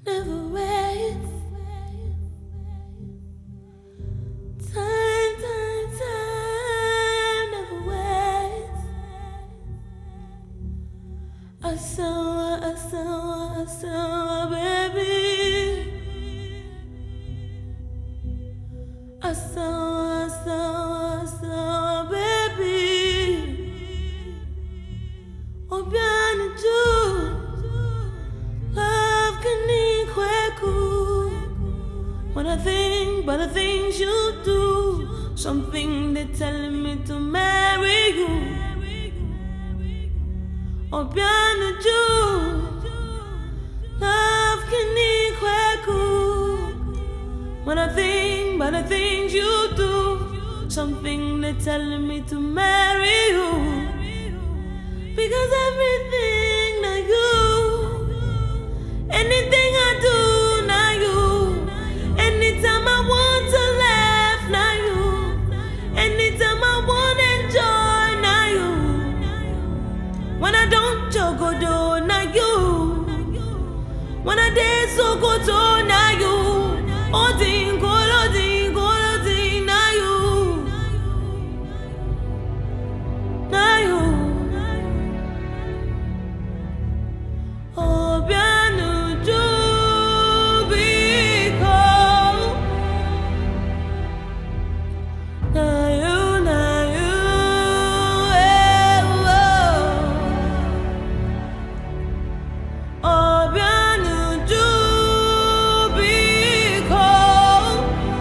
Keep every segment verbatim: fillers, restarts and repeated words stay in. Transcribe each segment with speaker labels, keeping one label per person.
Speaker 1: never waits. Time, time, time never waits. I saw, I saw, I saw, baby. I saw, I saw, I saw, baby. Oh, bien tu, love can equal. When I think about the things you do, something they're telling me to marry you. Oh, bien tu, love can equal. When I think about the things you do, something they're telling me to marry you. Because everything that you, anything I do, now you. Anytime I want to laugh, now you. Anytime I want to enjoy, now you. When I don't joke or do, now you. When I dance so go to, now you. Oh, ding, go, oh, ding, go, oh, ding, now you. Now you. Oh, bien tu because now you, now you, eh, oh. Oh, bien tu because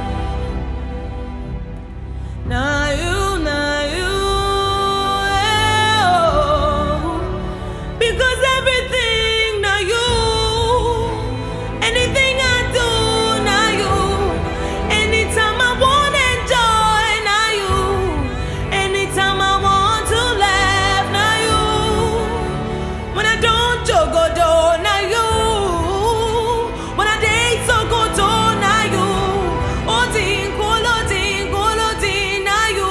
Speaker 1: now you, now you, eh, oh. Because everything now you, anything I do now you, anytime I want to enjoy now you, anytime I want to laugh now you, when I don't joke or do now you, when I date so go to now you, oh ding, oh ding, oh ding now you,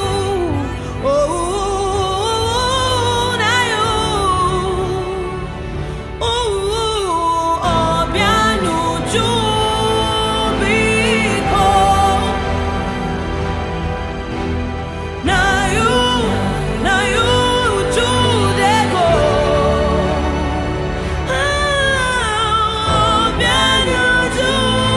Speaker 1: oh now you. Oh, oh, bien tu because now you, now you do they go. Oh, bien tu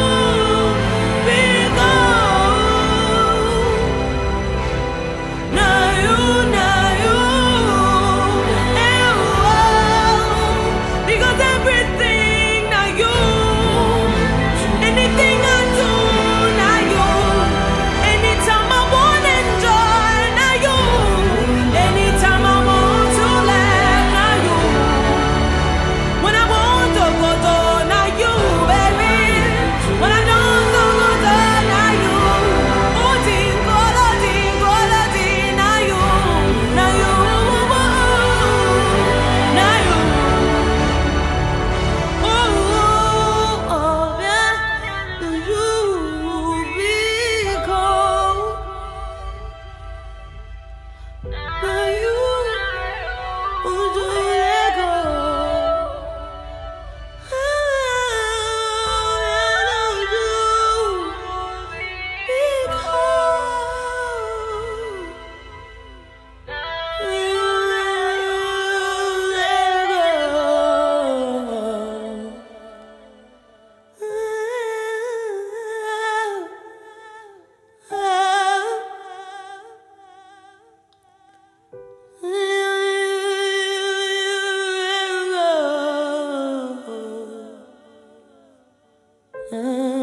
Speaker 1: because now you, now you, eh, oh, because everything now you, anything I do now you, anytime I want to enjoy now you, anytime I want to laugh now you, when I want to go to now you, baby, when I don't go go to now you, oh ding, oh ding, oh ding now you, now you, now you. Oh, oh, bien you because now you, oh, do let go. Oh, bien you because